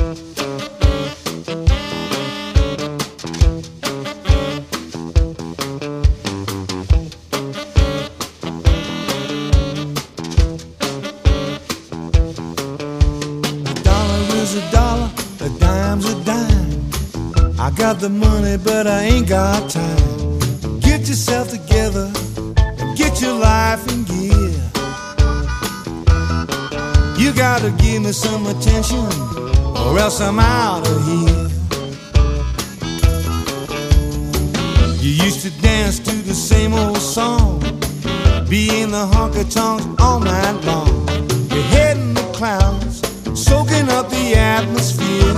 A dollar, a dime's a dime. I got the money, but I ain't got time. Get yourself together and get your life in gear. You gotta give me some attention, or else I'm out of here. You used to dance to the same old song, be in the honky-tonks all night long. Your head in the clouds, soaking up the atmosphere.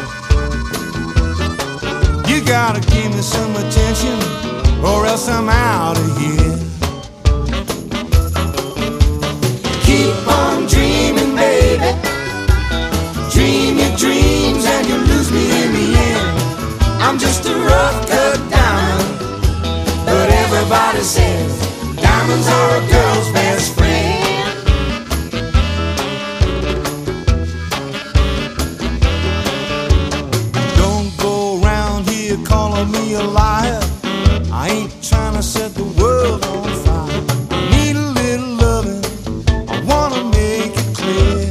You gotta give me some attention, or else I'm out of here. Keep on dreaming, baby. Dream your dreams and you'll lose me in the end. I'm just a rough-cut diamond, but everybody says diamonds are a girl's best friend. Calling me a liar, I ain't trying to set the world on fire. I need a little loving, I wanna make it clear.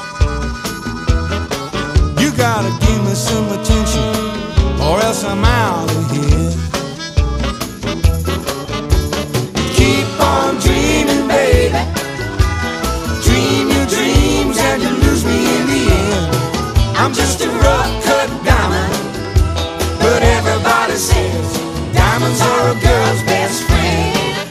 You gotta give me some attention, or else I'm out of here. Keep on dreaming, baby. Dream your dreams and you lose me in the end. I'm just a rough-cut diamond, but everybody says diamonds are a girl's best friend.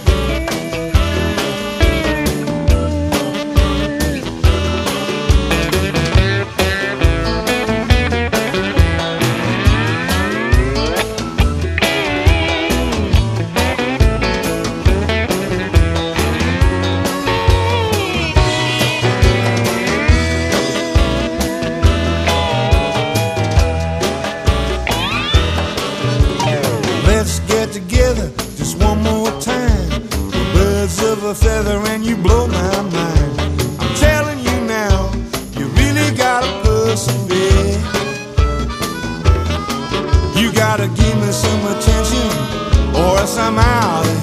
Let's get together just one more time. We're birds of a feather and you blow my mind. I'm telling you now, you really gotta persevere. You gotta give me some attention, or else I'm out of here.